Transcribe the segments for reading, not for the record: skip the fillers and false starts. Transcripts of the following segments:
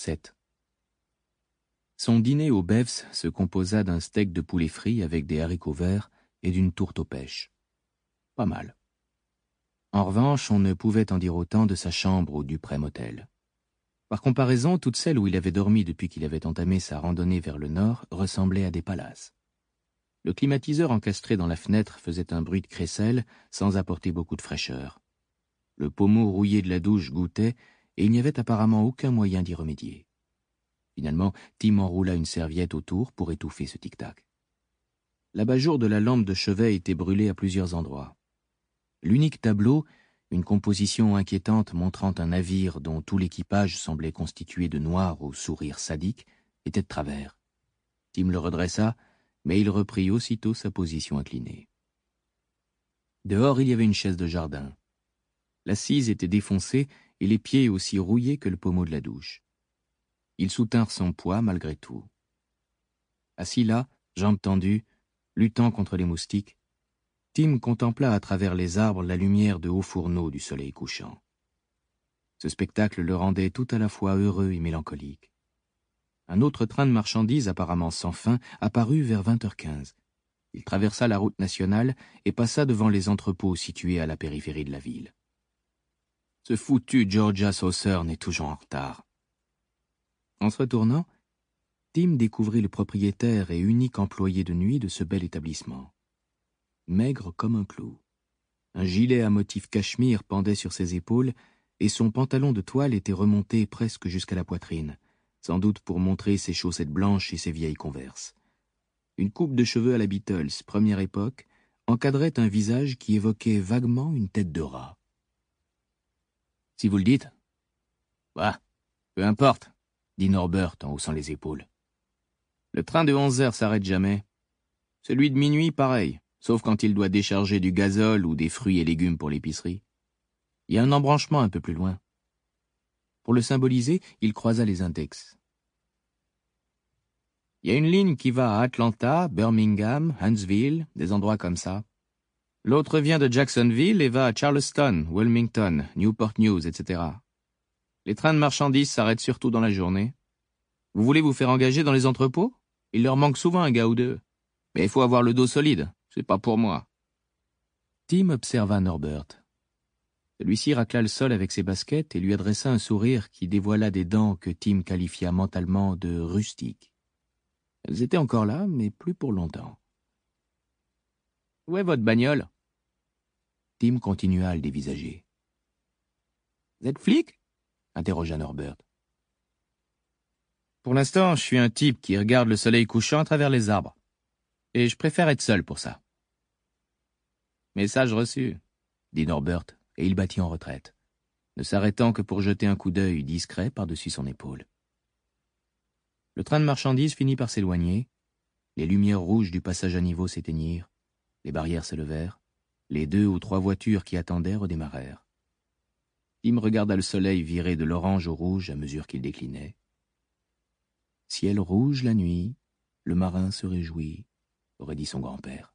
7. Son dîner au Bev's se composa d'un steak de poulet frit avec des haricots verts et d'une tourte aux pêches. Pas mal. En revanche, on ne pouvait en dire autant de sa chambre au Duprey Motel. Par comparaison, toutes celles où il avait dormi depuis qu'il avait entamé sa randonnée vers le nord ressemblaient à des palaces. Le climatiseur encastré dans la fenêtre faisait un bruit de crécelle sans apporter beaucoup de fraîcheur. Le pommeau rouillé de la douche goûtait et il n'y avait apparemment aucun moyen d'y remédier. Finalement, Tim enroula une serviette autour pour étouffer ce tic-tac. L'abat-jour de la lampe de chevet était brûlé à plusieurs endroits. L'unique tableau, une composition inquiétante montrant un navire dont tout l'équipage semblait constitué de noirs au sourire sadique, était de travers. Tim le redressa, mais il reprit aussitôt sa position inclinée. Dehors, il y avait une chaise de jardin. L'assise était défoncée et les pieds aussi rouillés que le pommeau de la douche. Ils soutinrent son poids malgré tout. Assis là, jambes tendues, luttant contre les moustiques, Tim contempla à travers les arbres la lumière de hauts fourneaux du soleil couchant. Ce spectacle le rendait tout à la fois heureux et mélancolique. Un autre train de marchandises, apparemment sans fin, apparut vers 20h15. Il traversa la route nationale et passa devant les entrepôts situés à la périphérie de la ville. Ce foutu Georgia Saucerne est toujours en retard. En se retournant, Tim découvrit le propriétaire et unique employé de nuit de ce bel établissement. Maigre comme un clou. Un gilet à motif cachemire pendait sur ses épaules et son pantalon de toile était remonté presque jusqu'à la poitrine, sans doute pour montrer ses chaussettes blanches et ses vieilles Converse. Une coupe de cheveux à la Beatles, première époque, encadrait un visage qui évoquait vaguement une tête de rat. « Si vous le dites. »« Bah, peu importe, » dit Norbert en haussant les épaules. « Le train de 11h s'arrête jamais. Celui de minuit, pareil, sauf quand il doit décharger du gazole ou des fruits et légumes pour l'épicerie. Il y a un embranchement un peu plus loin. » Pour le symboliser, il croisa les index. « Il y a une ligne qui va à Atlanta, Birmingham, Huntsville, des endroits comme ça. L'autre vient de Jacksonville et va à Charleston, Wilmington, Newport News, etc. Les trains de marchandises s'arrêtent surtout dans la journée. Vous voulez vous faire engager dans les entrepôts? Il leur manque souvent un gars ou deux. Mais il faut avoir le dos solide, c'est pas pour moi. » Tim observa Norbert. Celui-ci racla le sol avec ses baskets et lui adressa un sourire qui dévoila des dents que Tim qualifia mentalement de rustiques. Elles étaient encore là, mais plus pour longtemps. « Où est votre bagnole? » Tim continua à le dévisager. « Vous êtes flic? » interrogea Norbert. « Pour l'instant, je suis un type qui regarde le soleil couchant à travers les arbres. Et je préfère être seul pour ça. »« Message reçu, » dit Norbert, et il battit en retraite, ne s'arrêtant que pour jeter un coup d'œil discret par-dessus son épaule. Le train de marchandises finit par s'éloigner, les lumières rouges du passage à niveau s'éteignirent, les barrières se levèrent, les 2 ou 3 voitures qui attendaient redémarrèrent. Tim regarda le soleil virer de l'orange au rouge à mesure qu'il déclinait. Ciel rouge la nuit, le marin se réjouit, aurait dit son grand-père.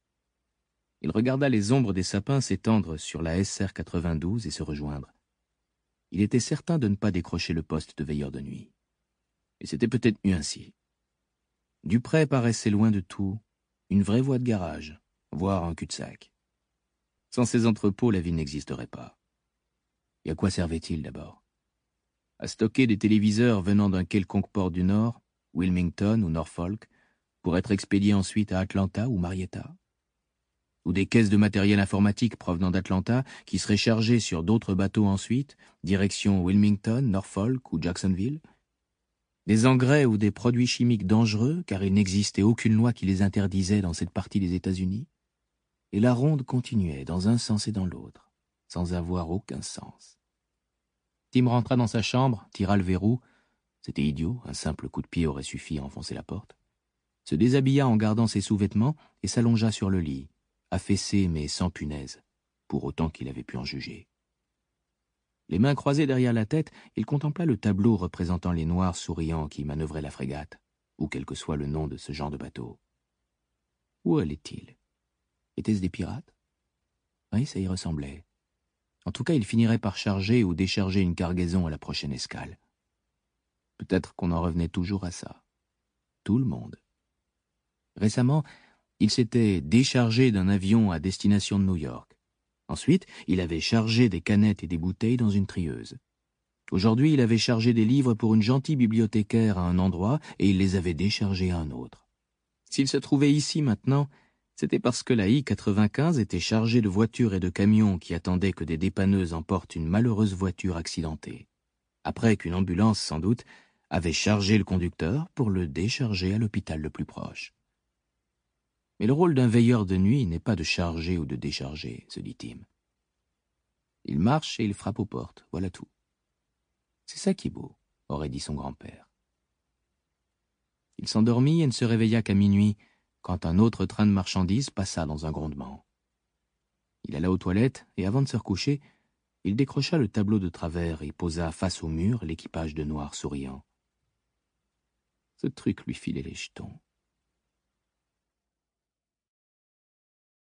Il regarda les ombres des sapins s'étendre sur la SR 92 et se rejoindre. Il était certain de ne pas décrocher le poste de veilleur de nuit. Et c'était peut-être mieux ainsi. Duprey paraissait loin de tout, une vraie voie de garage, voire un cul-de-sac. Sans ces entrepôts, la ville n'existerait pas. Et à quoi servait-il d'abord? À stocker des téléviseurs venant d'un quelconque port du Nord, Wilmington ou Norfolk, pour être expédiés ensuite à Atlanta ou Marietta? Ou des caisses de matériel informatique provenant d'Atlanta qui seraient chargées sur d'autres bateaux ensuite, direction Wilmington, Norfolk ou Jacksonville? Des engrais ou des produits chimiques dangereux, car il n'existait aucune loi qui les interdisait dans cette partie des États-Unis? Et la ronde continuait dans un sens et dans l'autre, sans avoir aucun sens. Tim rentra dans sa chambre, tira le verrou, c'était idiot, un simple coup de pied aurait suffi à enfoncer la porte, se déshabilla en gardant ses sous-vêtements et s'allongea sur le lit, affaissé mais sans punaise, pour autant qu'il avait pu en juger. Les mains croisées derrière la tête, il contempla le tableau représentant les Noirs souriants qui manœuvraient la frégate, ou quel que soit le nom de ce genre de bateau. Où allait-il? Étaient-ce des pirates? Oui, ça y ressemblait. En tout cas, il finirait par charger ou décharger une cargaison à la prochaine escale. Peut-être qu'on en revenait toujours à ça. Tout le monde. Récemment, il s'était déchargé d'un avion à destination de New York. Ensuite, il avait chargé des canettes et des bouteilles dans une trieuse. Aujourd'hui, il avait chargé des livres pour une gentille bibliothécaire à un endroit et il les avait déchargés à un autre. S'il se trouvait ici maintenant, c'était parce que la I-95 était chargée de voitures et de camions qui attendaient que des dépanneuses emportent une malheureuse voiture accidentée. Après qu'une ambulance, sans doute, avait chargé le conducteur pour le décharger à l'hôpital le plus proche. Mais le rôle d'un veilleur de nuit n'est pas de charger ou de décharger, se dit Tim. Il marche et il frappe aux portes, voilà tout. C'est ça qui est beau, aurait dit son grand-père. Il s'endormit et ne se réveilla qu'à minuit, quand un autre train de marchandises passa dans un grondement. Il alla aux toilettes et avant de se recoucher, il décrocha le tableau de travers et posa face au mur l'équipage de noir souriant. Ce truc lui filait les jetons.